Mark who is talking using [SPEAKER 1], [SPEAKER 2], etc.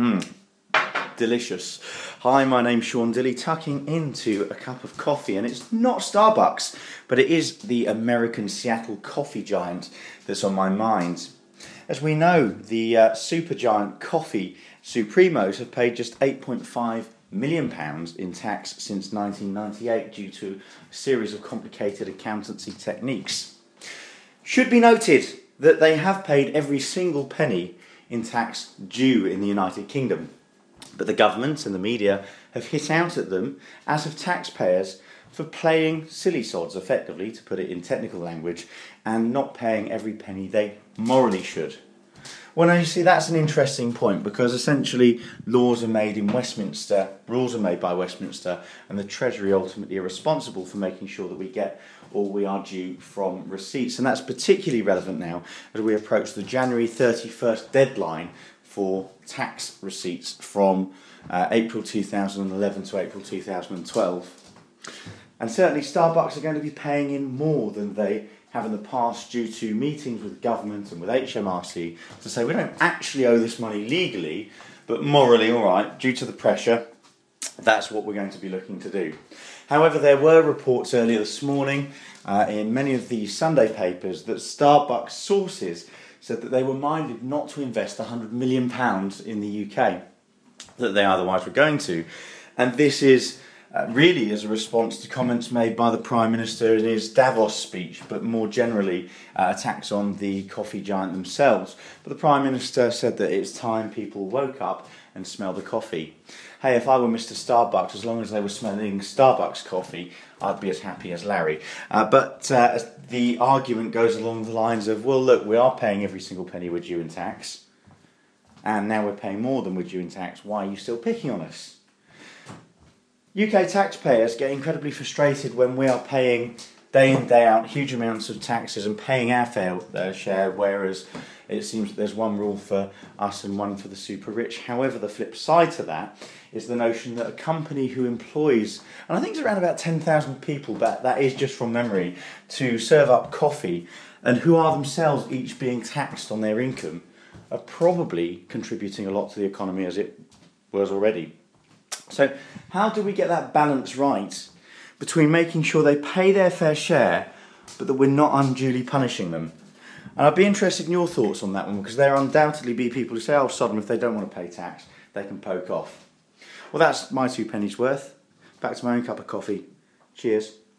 [SPEAKER 1] Delicious. Hi, my name's Sean Dilly, tucking into a cup of coffee, and it's not Starbucks, but it is the American Seattle coffee giant that's on my mind. As we know, the supergiant coffee supremos have paid just £8.5 million in tax since 1998 due to a series of complicated accountancy techniques. Should be noted that they have paid every single penny in tax due in the United Kingdom. But the government and the media have hit out at them, as have taxpayers, for playing silly sods, effectively, to put it in technical language, and not paying every penny they morally should. Well, now you see, that's an interesting point, because essentially laws are made in Westminster, rules are made by Westminster, and the Treasury ultimately are responsible for making sure that we get all we are due from receipts. And that's particularly relevant now as we approach the January 31st deadline for tax receipts from April 2011 to April 2012. And certainly Starbucks are going to be paying in more than they have in the past due to meetings with government and with HMRC to say we don't actually owe this money legally, but morally, all right, due to the pressure, that's what we're going to be looking to do. However, there were reports earlier this morning in many of the Sunday papers that Starbucks sources said that they were minded not to invest £100 million in the UK that they otherwise were going to. And this is really as a response to comments made by the Prime Minister in his Davos speech, but more generally attacks on the coffee giant themselves. But the Prime Minister said that it's time people woke up and smell the coffee. Hey, if I were Mr. Starbucks, as long as they were smelling Starbucks coffee, I'd be as happy as Larry. But the argument goes along the lines of, well, look, we are paying every single penny we're due in tax, and now we're paying more than we're due in tax. Why are you still picking on us? UK taxpayers get incredibly frustrated when we are paying day in, day out huge amounts of taxes and paying our fair share, whereas it seems that there's one rule for us and one for the super rich. However, the flip side to that is the notion that a company who employs, and I think it's around about 10,000 people, but that is just from memory, to serve up coffee, and who are themselves each being taxed on their income, are probably contributing a lot to the economy as it was already. So how do we get that balance right between making sure they pay their fair share, but that we're not unduly punishing them? And I'd be interested in your thoughts on that one, because there undoubtedly be people who say, oh, sod them, if they don't want to pay tax, they can poke off. Well, that's my 2 pennies worth. Back to my own cup of coffee. Cheers.